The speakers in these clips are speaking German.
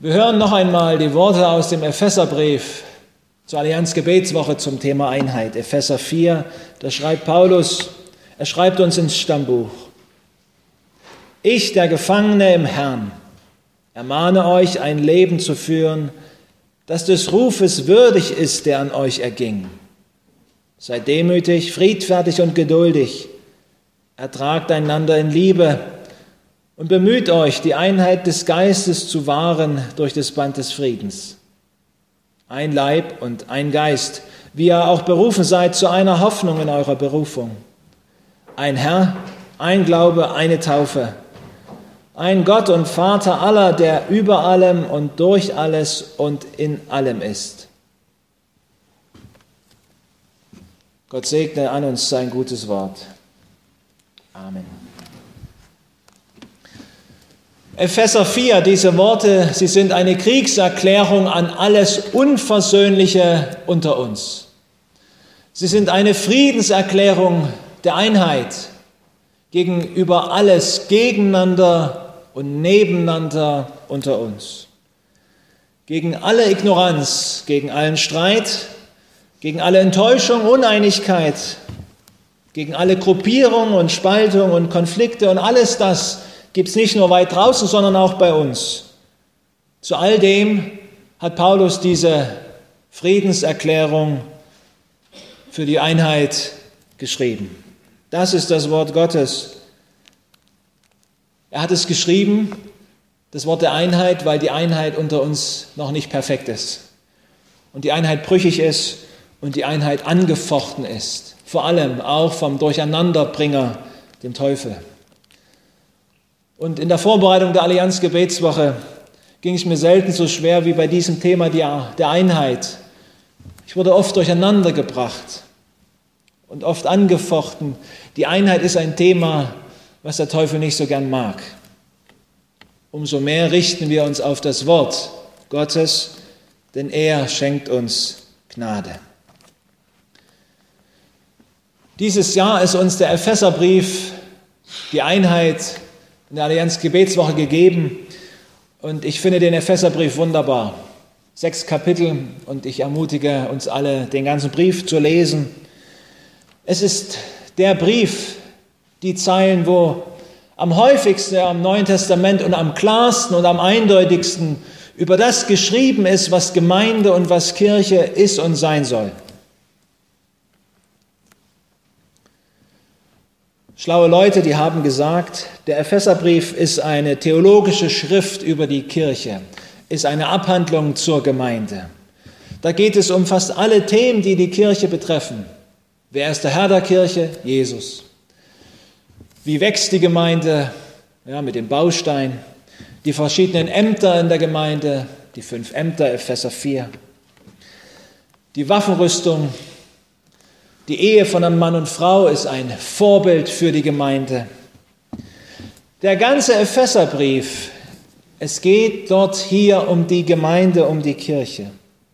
Wir hören noch einmal die Worte aus dem Epheserbrief zur Allianz-Gebetswoche zum Thema Einheit. Epheser 4, da schreibt Paulus, er schreibt uns ins Stammbuch: Ich, der Gefangene im Herrn, ermahne euch, ein Leben zu führen, das des Rufes würdig ist, der an euch erging. Seid demütig, friedfertig und geduldig, ertragt einander in Liebe und bemüht euch, die Einheit des Geistes zu wahren durch das Band des Friedens. Ein Leib und ein Geist, wie ihr auch berufen seid zu einer Hoffnung in eurer Berufung. Ein Herr, ein Glaube, eine Taufe. Ein Gott und Vater aller, der über allem und durch alles und in allem ist. Gott segne an uns sein gutes Wort. Amen. Epheser 4, diese Worte, sie sind eine Kriegserklärung an alles Unversöhnliche unter uns. Sie sind eine Friedenserklärung der Einheit gegenüber alles Gegeneinander und Nebeneinander unter uns. Gegen alle Ignoranz, gegen allen Streit, gegen alle Enttäuschung, Uneinigkeit, gegen alle Gruppierung und Spaltung und Konflikte und alles das gibt es nicht nur weit draußen, sondern auch bei uns. Zu all dem hat Paulus diese Friedenserklärung für die Einheit geschrieben. Das ist das Wort Gottes. Er hat es geschrieben, das Wort der Einheit, weil die Einheit unter uns noch nicht perfekt ist und die Einheit brüchig ist und die Einheit angefochten ist, vor allem auch vom Durcheinanderbringer, dem Teufel. Und in der Vorbereitung der Allianz-Gebetswoche ging es mir selten so schwer wie bei diesem Thema der Einheit. Ich wurde oft durcheinander gebracht und oft angefochten. Die Einheit ist ein Thema, was der Teufel nicht so gern mag. Umso mehr richten wir uns auf das Wort Gottes, denn er schenkt uns Gnade. Dieses Jahr ist uns der Epheserbrief, die Einheit in der Allianz-Gebetswoche gegeben und ich finde den Epheserbrief wunderbar. 6 Kapitel und ich ermutige uns alle, den ganzen Brief zu lesen. Es ist der Brief, die Zeilen, wo am häufigsten am Neuen Testament und am klarsten und am eindeutigsten über das geschrieben ist, was Gemeinde und was Kirche ist und sein soll. Schlaue Leute, die haben gesagt, der Epheserbrief ist eine theologische Schrift über die Kirche, ist eine Abhandlung zur Gemeinde. Da geht es um fast alle Themen, die die Kirche betreffen. Wer ist der Herr der Kirche? Jesus. Wie wächst die Gemeinde? Ja, mit dem Baustein. Die verschiedenen Ämter in der Gemeinde, die 5 Ämter, Epheser 4. Die Waffenrüstung. Die Ehe von einem Mann und Frau ist ein Vorbild für die Gemeinde. Der ganze Epheserbrief, es geht dort hier um die Gemeinde, um die Kirche.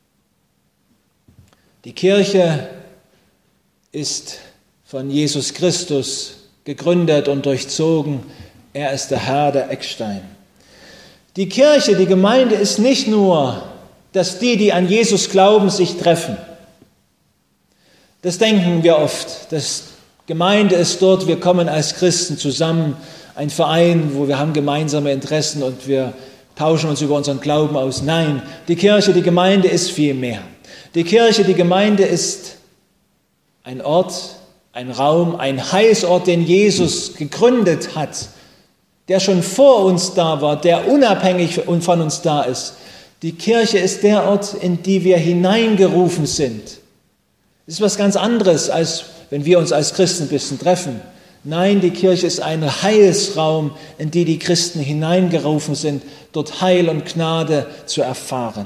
Die Kirche ist von Jesus Christus gegründet und durchzogen. Er ist der Herr, der Eckstein. Die Kirche, die Gemeinde ist nicht nur, dass die an Jesus glauben, sich treffen. Das denken wir oft. Das Gemeinde ist dort, wir kommen als Christen zusammen, ein Verein, wo wir haben gemeinsame Interessen und wir tauschen uns über unseren Glauben aus. Nein, die Kirche, die Gemeinde ist viel mehr. Die Kirche, die Gemeinde ist ein Ort, ein Raum, ein Heilsort, den Jesus gegründet hat, der schon vor uns da war, der unabhängig von uns da ist. Die Kirche ist der Ort, in die wir hineingerufen sind. Das ist was ganz anderes, als wenn wir uns als Christen ein bisschen treffen. Nein, die Kirche ist ein Heilsraum, in die die Christen hineingerufen sind, dort Heil und Gnade zu erfahren.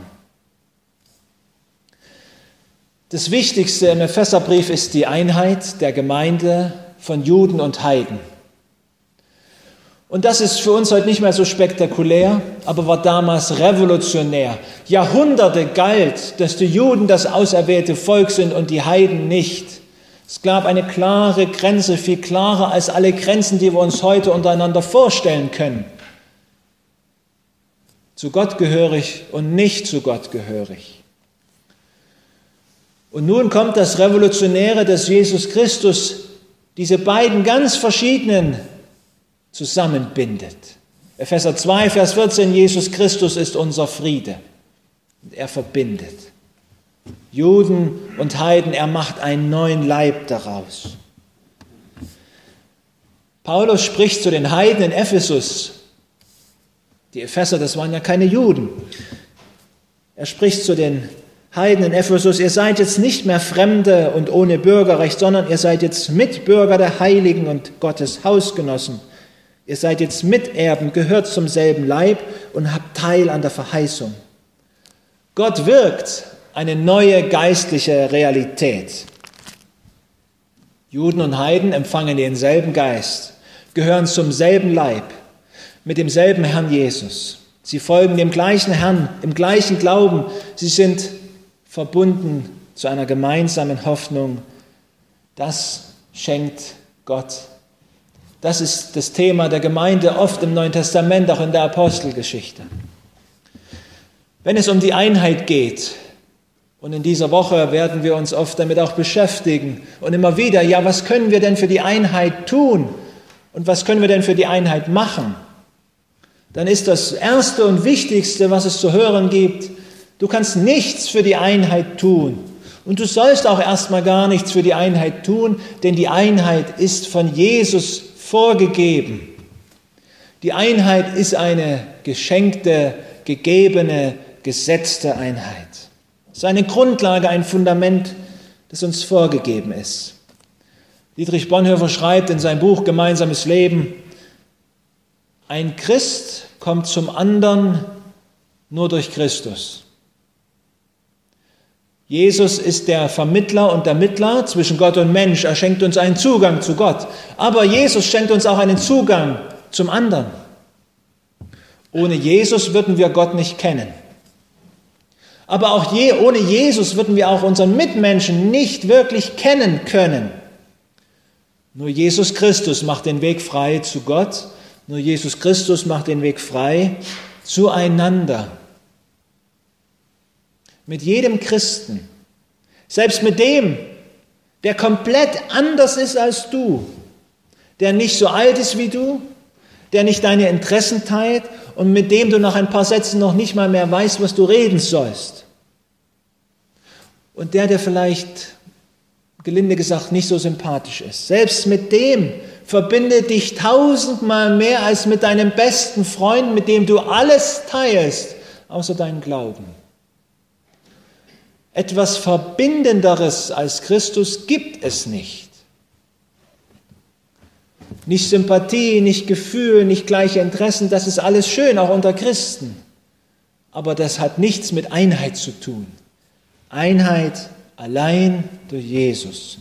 Das Wichtigste im Epheserbrief ist die Einheit der Gemeinde von Juden und Heiden. Und das ist für uns heute nicht mehr so spektakulär, aber war damals revolutionär. Jahrhunderte galt, dass die Juden das auserwählte Volk sind und die Heiden nicht. Es gab eine klare Grenze, viel klarer als alle Grenzen, die wir uns heute untereinander vorstellen können. zu Gott gehörig und nicht zu Gott gehörig. Und nun kommt das Revolutionäre, dass Jesus Christus diese beiden ganz verschiedenen zusammenbindet. Epheser 2, Vers 14, Jesus Christus ist unser Friede. Und er verbindet Juden und Heiden, er macht einen neuen Leib daraus. Paulus spricht zu den Heiden in Ephesus. Die Epheser, das waren ja keine Juden. Er spricht zu den Heiden in Ephesus, ihr seid jetzt nicht mehr Fremde und ohne Bürgerrecht, sondern ihr seid jetzt Mitbürger der Heiligen und Gottes Hausgenossen. Ihr seid jetzt Miterben, gehört zum selben Leib und habt Teil an der Verheißung. Gott wirkt eine neue geistliche Realität. Juden und Heiden empfangen denselben Geist, gehören zum selben Leib, mit demselben Herrn Jesus. Sie folgen dem gleichen Herrn, im gleichen Glauben. Sie sind verbunden zu einer gemeinsamen Hoffnung. Das schenkt Gott. Das ist das Thema der Gemeinde oft im Neuen Testament, auch in der Apostelgeschichte. Wenn es um die Einheit geht, und in dieser Woche werden wir uns oft damit auch beschäftigen und immer wieder, ja, was können wir denn für die Einheit tun und was können wir denn für die Einheit machen? Dann ist das Erste und Wichtigste, was es zu hören gibt, du kannst nichts für die Einheit tun. Und du sollst auch erstmal gar nichts für die Einheit tun, denn die Einheit ist von Jesus vorgegeben. Die Einheit ist eine geschenkte, gegebene, gesetzte Einheit. Es ist eine Grundlage, ein Fundament, das uns vorgegeben ist. Dietrich Bonhoeffer schreibt in seinem Buch Gemeinsames Leben, ein Christ kommt zum anderen nur durch Christus. Jesus ist der Vermittler und der Mittler zwischen Gott und Mensch. Er schenkt uns einen Zugang zu Gott. Aber Jesus schenkt uns auch einen Zugang zum anderen. Ohne Jesus würden wir Gott nicht kennen. Aber auch ohne Jesus würden wir auch unseren Mitmenschen nicht wirklich kennen können. Nur Jesus Christus macht den Weg frei zu Gott. Nur Jesus Christus macht den Weg frei zueinander. Mit jedem Christen, selbst mit dem, der komplett anders ist als du, der nicht so alt ist wie du, der nicht deine Interessen teilt und mit dem du nach ein paar Sätzen noch nicht mal mehr weißt, was du reden sollst. Und der vielleicht, gelinde gesagt, nicht so sympathisch ist. Selbst mit dem verbindet dich 1000-mal mehr als mit deinem besten Freund, mit dem du alles teilst, außer deinen Glauben. Etwas Verbindenderes als Christus gibt es nicht. Nicht Sympathie, nicht Gefühl, nicht gleiche Interessen, das ist alles schön, auch unter Christen. Aber das hat nichts mit Einheit zu tun. Einheit allein durch Jesus.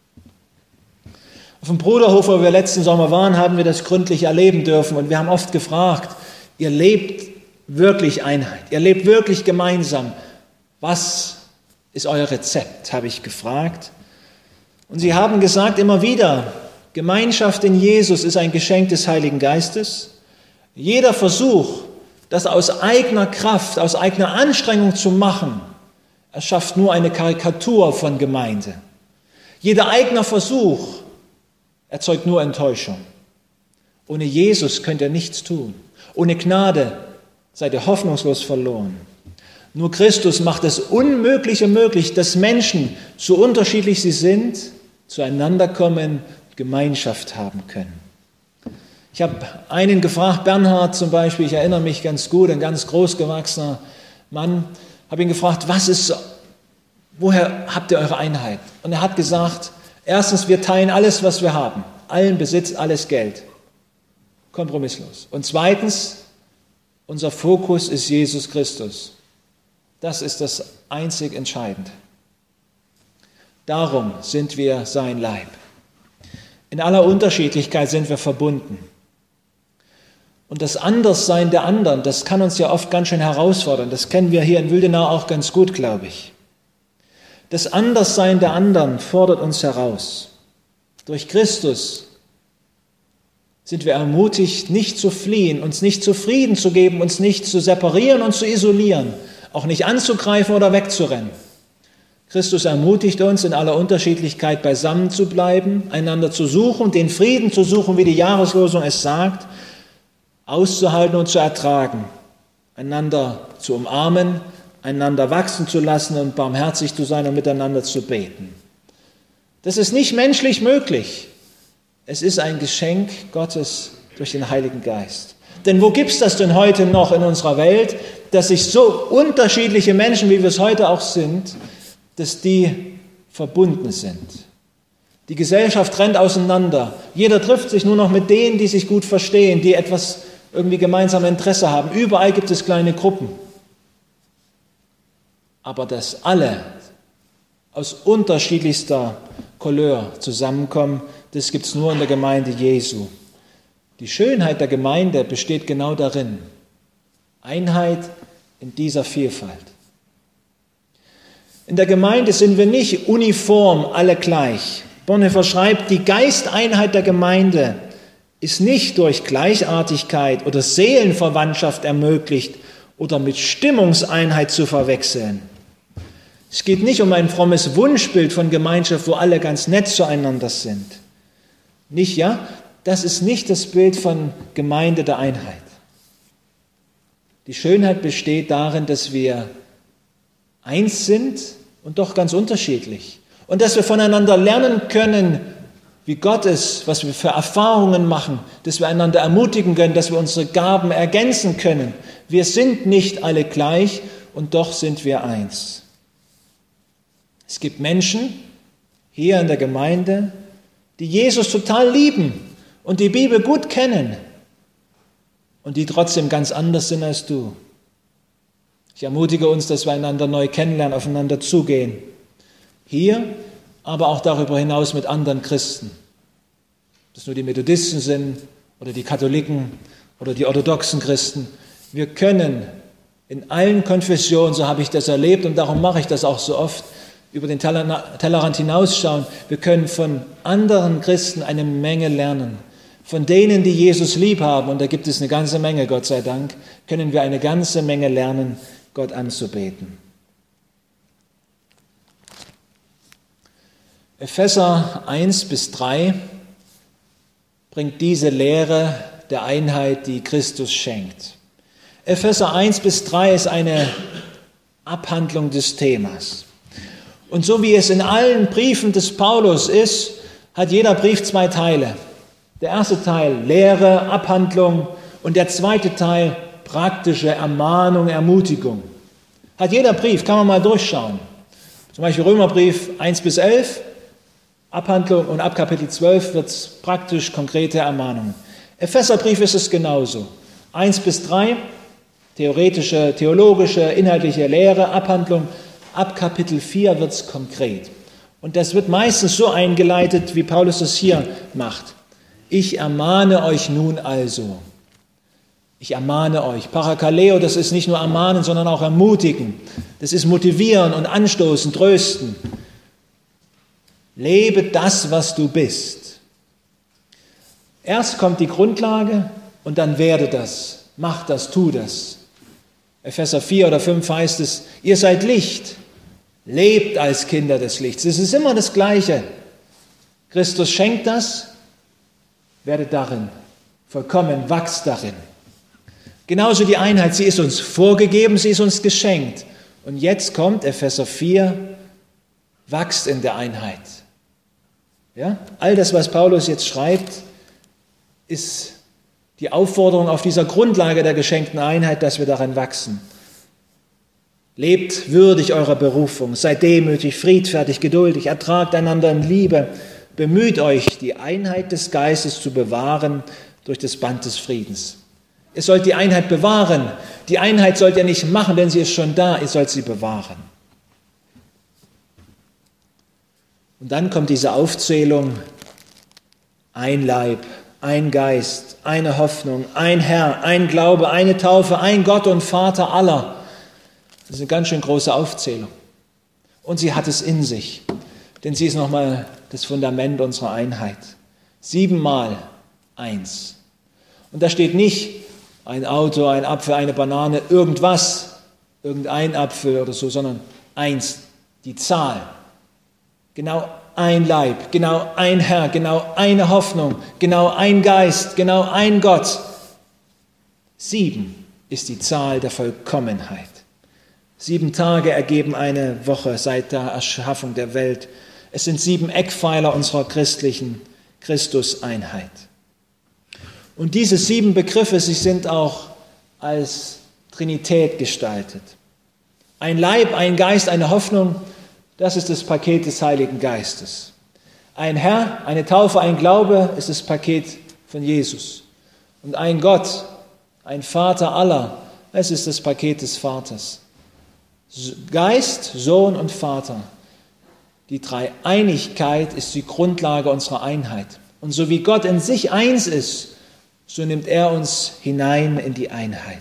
Auf dem Bruderhof, wo wir letzten Sommer waren, haben wir das gründlich erleben dürfen und wir haben oft gefragt, ihr lebt wirklich Einheit, ihr lebt wirklich gemeinsam. Was ist euer Rezept, habe ich gefragt. Und sie haben gesagt immer wieder, Gemeinschaft in Jesus ist ein Geschenk des Heiligen Geistes. Jeder Versuch, das aus eigener Kraft, aus eigener Anstrengung zu machen, erschafft nur eine Karikatur von Gemeinde. Jeder eigener Versuch erzeugt nur Enttäuschung. Ohne Jesus könnt ihr nichts tun. Ohne Gnade seid ihr hoffnungslos verloren. Nur Christus macht das Unmögliche möglich, dass Menschen, so unterschiedlich sie sind, zueinander kommen, Gemeinschaft haben können. Ich habe einen gefragt, Bernhard zum Beispiel, ich erinnere mich ganz gut, ein ganz großgewachsener Mann, habe ihn gefragt, woher habt ihr eure Einheit? Und er hat gesagt, erstens, wir teilen alles, was wir haben, allen Besitz, alles Geld, kompromisslos. Und zweitens, unser Fokus ist Jesus Christus. Das ist das einzig Entscheidende. Darum sind wir sein Leib. In aller Unterschiedlichkeit sind wir verbunden. Und das Anderssein der anderen, das kann uns ja oft ganz schön herausfordern. Das kennen wir hier in Wildenau auch ganz gut, glaube ich. Das Anderssein der anderen fordert uns heraus. Durch Christus sind wir ermutigt, nicht zu fliehen, uns nicht zufrieden zu geben, uns nicht zu separieren und zu isolieren, auch nicht anzugreifen oder wegzurennen. Christus ermutigt uns, in aller Unterschiedlichkeit beisammen zu bleiben, einander zu suchen, den Frieden zu suchen, wie die Jahreslosung es sagt, auszuhalten und zu ertragen, einander zu umarmen, einander wachsen zu lassen und barmherzig zu sein und miteinander zu beten. Das ist nicht menschlich möglich. Es ist ein Geschenk Gottes durch den Heiligen Geist. Denn wo gibt es das denn heute noch in unserer Welt, dass sich so unterschiedliche Menschen, wie wir es heute auch sind, dass die verbunden sind? Die Gesellschaft rennt auseinander. Jeder trifft sich nur noch mit denen, die sich gut verstehen, die etwas irgendwie gemeinsame Interesse haben. Überall gibt es kleine Gruppen. Aber dass alle aus unterschiedlichster Couleur zusammenkommen, das gibt es nur in der Gemeinde Jesu. Die Schönheit der Gemeinde besteht genau darin. Einheit in dieser Vielfalt. In der Gemeinde sind wir nicht uniform alle gleich. Bonhoeffer schreibt, die Geisteinheit der Gemeinde ist nicht durch Gleichartigkeit oder Seelenverwandtschaft ermöglicht oder mit Stimmungseinheit zu verwechseln. Es geht nicht um ein frommes Wunschbild von Gemeinschaft, wo alle ganz nett zueinander sind. Nicht, ja? Das ist nicht das Bild von Gemeinde der Einheit. Die Schönheit besteht darin, dass wir eins sind und doch ganz unterschiedlich. Und dass wir voneinander lernen können, wie Gott ist, was wir für Erfahrungen machen, dass wir einander ermutigen können, dass wir unsere Gaben ergänzen können. Wir sind nicht alle gleich und doch sind wir eins. Es gibt Menschen hier in der Gemeinde, die Jesus total lieben und die Bibel gut kennen und die trotzdem ganz anders sind als du. Ich ermutige uns, dass wir einander neu kennenlernen, aufeinander zugehen. Hier, aber auch darüber hinaus mit anderen Christen. Ob das nur die Methodisten sind oder die Katholiken oder die orthodoxen Christen. Wir können in allen Konfessionen, so habe ich das erlebt und darum mache ich das auch so oft, über den Tellerrand hinausschauen. Wir können von anderen Christen eine Menge lernen. Von denen, die Jesus lieb haben, und da gibt es eine ganze Menge, Gott sei Dank, können wir eine ganze Menge lernen, Gott anzubeten. Epheser 1-3 bringt diese Lehre der Einheit, die Christus schenkt. Epheser 1-3 ist eine Abhandlung des Themas. Und so wie es in allen Briefen des Paulus ist, hat jeder Brief 2 Teile. Der erste Teil Lehre, Abhandlung und der zweite Teil praktische Ermahnung, Ermutigung. Hat jeder Brief, kann man mal durchschauen. Zum Beispiel Römerbrief 1-11, Abhandlung und ab Kapitel 12 wird es praktisch konkrete Ermahnungen. Epheserbrief ist es genauso. 1-3, theoretische, theologische, inhaltliche Lehre, Abhandlung. Ab Kapitel 4 wird es konkret. Und das wird meistens so eingeleitet, wie Paulus es hier macht. Ich ermahne euch nun also. Ich ermahne euch. Parakaleo, das ist nicht nur ermahnen, sondern auch ermutigen. Das ist motivieren und anstoßen, trösten. Lebe das, was du bist. Erst kommt die Grundlage und dann werde das. Mach das, tu das. Epheser 4 oder 5 heißt es, ihr seid Licht. Lebt als Kinder des Lichts. Es ist immer das Gleiche. Christus schenkt das, werdet darin vollkommen, wachst darin. Genauso die Einheit, sie ist uns vorgegeben, sie ist uns geschenkt. Und jetzt kommt Epheser 4, wachst in der Einheit. Ja? All das, was Paulus jetzt schreibt, ist die Aufforderung auf dieser Grundlage der geschenkten Einheit, dass wir darin wachsen. Lebt würdig eurer Berufung, seid demütig, friedfertig, geduldig, ertragt einander in Liebe, bemüht euch, die Einheit des Geistes zu bewahren durch das Band des Friedens. Ihr sollt die Einheit bewahren. Die Einheit sollt ihr nicht machen, denn sie ist schon da, ihr sollt sie bewahren. Und dann kommt diese Aufzählung, ein Leib, ein Geist, eine Hoffnung, ein Herr, ein Glaube, eine Taufe, ein Gott und Vater aller. Das ist eine ganz schön große Aufzählung. Und sie hat es in sich, denn sie ist nochmal das Fundament unserer Einheit. 7 Mal 1. Und da steht nicht ein Auto, ein Apfel, eine Banane, irgendwas, irgendein Apfel oder so, sondern 1, die Zahl. Genau ein Leib, genau ein Herr, genau eine Hoffnung, genau ein Geist, genau ein Gott. 7 ist die Zahl der Vollkommenheit. 7 Tage ergeben eine Woche seit der Erschaffung der Welt. Es sind 7 Eckpfeiler unserer christlichen Christuseinheit. Und diese 7 Begriffe, sie sind auch als Trinität gestaltet. Ein Leib, ein Geist, eine Hoffnung, das ist das Paket des Heiligen Geistes. Ein Herr, eine Taufe, ein Glaube ist das Paket von Jesus. Und ein Gott, ein Vater aller, es ist das Paket des Vaters. Geist, Sohn und Vater. Die Dreieinigkeit ist die Grundlage unserer Einheit. Und so wie Gott in sich eins ist, so nimmt er uns hinein in die Einheit.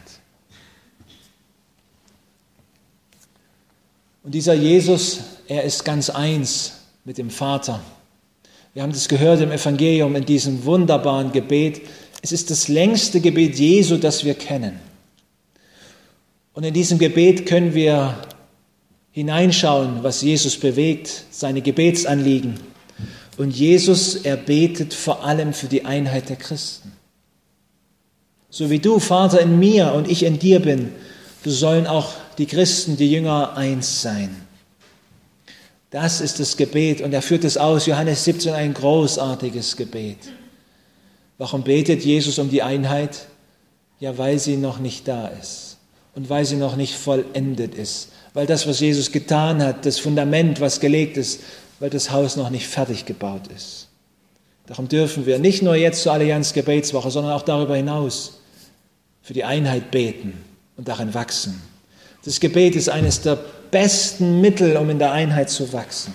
Und dieser Jesus, er ist ganz eins mit dem Vater. Wir haben das gehört im Evangelium, in diesem wunderbaren Gebet. Es ist das längste Gebet Jesu, das wir kennen. Und in diesem Gebet können wir hineinschauen, was Jesus bewegt, seine Gebetsanliegen. Und Jesus, er betet vor allem für die Einheit der Christen. So wie du, Vater, in mir und ich in dir bin, so sollen auch die Christen, die Jünger, eins sein. Das ist das Gebet und er führt es aus. Johannes 17, ein großartiges Gebet. Warum betet Jesus um die Einheit? Ja, weil sie noch nicht da ist und weil sie noch nicht vollendet ist. Weil das, was Jesus getan hat, das Fundament, was gelegt ist, weil das Haus noch nicht fertig gebaut ist. Darum dürfen wir nicht nur jetzt zur Allianz Gebetswoche, sondern auch darüber hinaus für die Einheit beten und darin wachsen. Das Gebet ist eines der besten Mittel, um in der Einheit zu wachsen.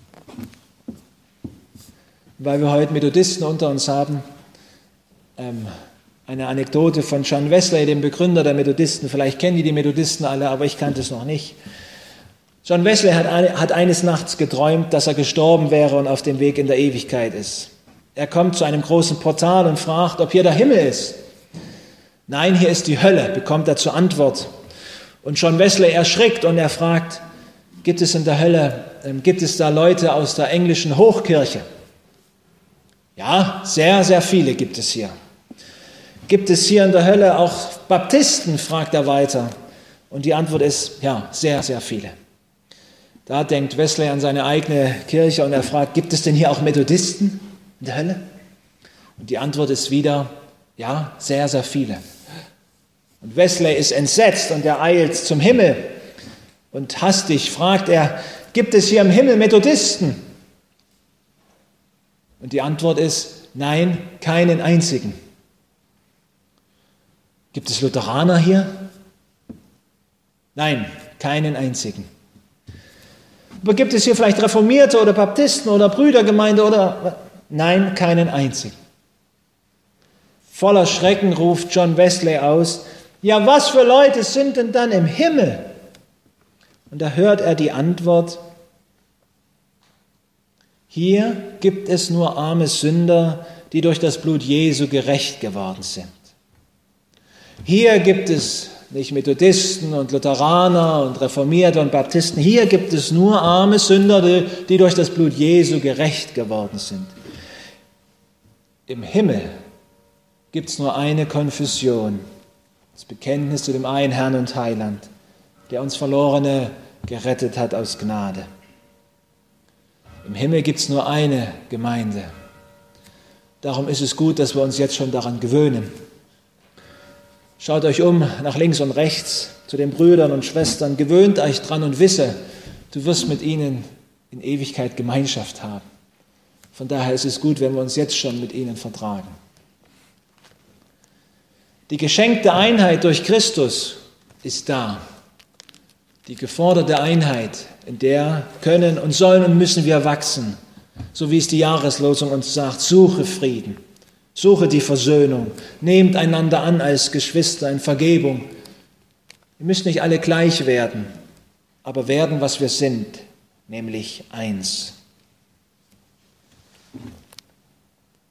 Weil wir heute Methodisten unter uns haben, eine Anekdote von John Wesley, dem Begründer der Methodisten. Vielleicht kennen die Methodisten alle, aber ich kannte es noch nicht. John Wesley hat eines Nachts geträumt, dass er gestorben wäre und auf dem Weg in der Ewigkeit ist. Er kommt zu einem großen Portal und fragt, ob hier der Himmel ist. Nein, hier ist die Hölle, bekommt er zur Antwort. Und John Wesley erschrickt und er fragt, gibt es in der Hölle, gibt es da Leute aus der englischen Hochkirche? Ja, sehr, sehr viele gibt es hier. Gibt es hier in der Hölle auch Baptisten, fragt er weiter. Und die Antwort ist, ja, sehr, sehr viele. Da denkt Wesley an seine eigene Kirche und er fragt, gibt es denn hier auch Methodisten in der Hölle? Und die Antwort ist wieder, ja, sehr, sehr viele. Und Wesley ist entsetzt und er eilt zum Himmel. Und hastig fragt er, gibt es hier im Himmel Methodisten? Und die Antwort ist, nein, keinen einzigen. Gibt es Lutheraner hier? Nein, keinen einzigen. Aber gibt es hier vielleicht Reformierte oder Baptisten oder Brüdergemeinde oder? Nein, keinen einzigen. Voller Schrecken ruft John Wesley aus, ja, was für Leute sind denn dann im Himmel? Und da hört er die Antwort, hier gibt es nur arme Sünder, die durch das Blut Jesu gerecht geworden sind. Hier gibt es nicht Methodisten und Lutheraner und Reformierte und Baptisten, hier gibt es nur arme Sünder, die durch das Blut Jesu gerecht geworden sind. Im Himmel gibt es nur eine Konfession, das Bekenntnis zu dem einen Herrn und Heiland, der uns Verlorene gerettet hat aus Gnade. Im Himmel gibt es nur eine Gemeinde. Darum ist es gut, dass wir uns jetzt schon daran gewöhnen. Schaut euch um, nach links und rechts, zu den Brüdern und Schwestern, gewöhnt euch dran und wisse, du wirst mit ihnen in Ewigkeit Gemeinschaft haben. Von daher ist es gut, wenn wir uns jetzt schon mit ihnen vertragen. Die geschenkte Einheit durch Christus ist da. Die geforderte Einheit, in der können und sollen und müssen wir wachsen. So wie es die Jahreslosung uns sagt, suche Frieden, suche die Versöhnung, nehmt einander an als Geschwister in Vergebung. Wir müssen nicht alle gleich werden, aber werden, was wir sind, nämlich eins.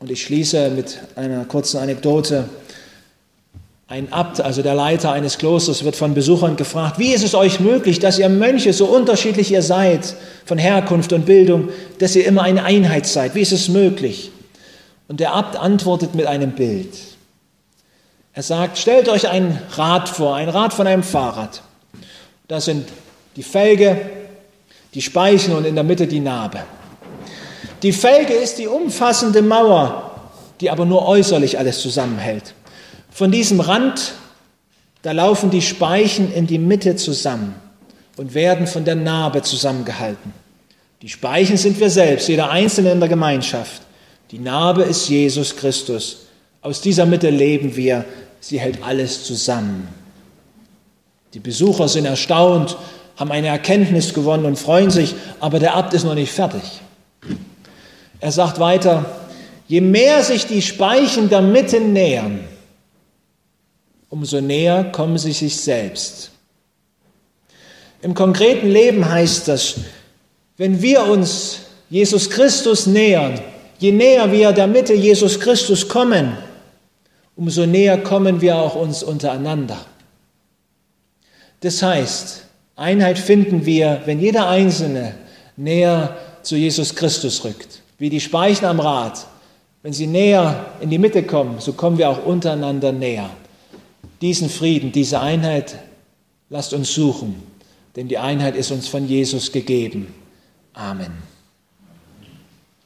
Und ich schließe mit einer kurzen Anekdote. Ein Abt, also der Leiter eines Klosters, wird von Besuchern gefragt, wie ist es euch möglich, dass ihr Mönche, so unterschiedlich ihr seid, von Herkunft und Bildung, dass ihr immer eine Einheit seid? Wie ist es möglich? Und der Abt antwortet mit einem Bild. Er sagt, stellt euch ein Rad vor, ein Rad von einem Fahrrad. Da sind die Felge, die Speichen und in der Mitte die Narbe. Die Felge ist die umfassende Mauer, die aber nur äußerlich alles zusammenhält. Von diesem Rand, da laufen die Speichen in die Mitte zusammen und werden von der Narbe zusammengehalten. Die Speichen sind wir selbst, jeder Einzelne in der Gemeinschaft. Die Narbe ist Jesus Christus. Aus dieser Mitte leben wir. Sie hält alles zusammen. Die Besucher sind erstaunt, haben eine Erkenntnis gewonnen und freuen sich, aber der Abt ist noch nicht fertig. Er sagt weiter, je mehr sich die Speichen der Mitte nähern, umso näher kommen sie sich selbst. Im konkreten Leben heißt das, wenn wir uns Jesus Christus nähern, je näher wir der Mitte Jesus Christus kommen, umso näher kommen wir auch uns untereinander. Das heißt, Einheit finden wir, wenn jeder Einzelne näher zu Jesus Christus rückt. Wie die Speichen am Rad. Wenn sie näher in die Mitte kommen, so kommen wir auch untereinander näher. Diesen Frieden, diese Einheit, lasst uns suchen, denn die Einheit ist uns von Jesus gegeben. Amen.